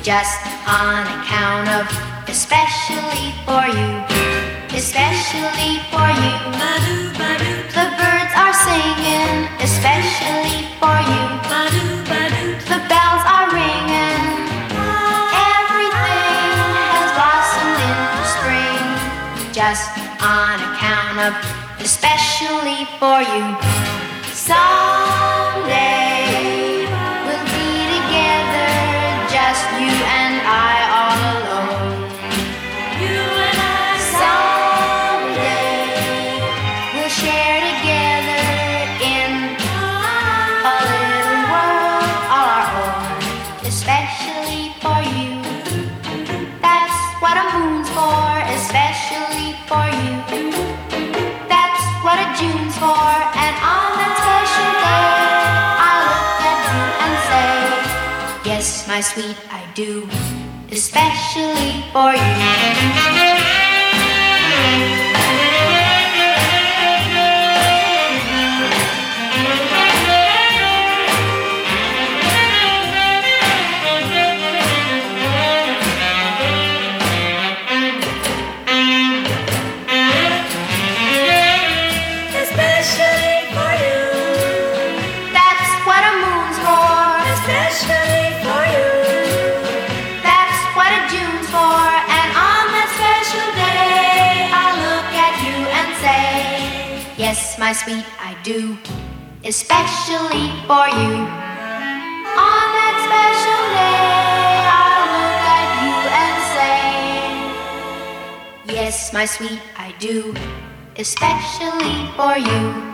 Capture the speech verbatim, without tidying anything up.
just on account of, especially for you, especially for you. The birds are singing, especially for you. The bells are ringing, everything has blossomed in the spring, just on account of, especially for you. Someday we'll be together, just you and I all alone. You and I. Someday we'll share together in a little world all our own, especially for you. That's what a moon's for, especially for you. That's what a June's for, and on that special day I look at you and say, yes, my sweet, I do, especially for you. Yes, my sweet, I do, especially for you. On that special day, I'll look at you and say, yes, my sweet, I do, especially for you.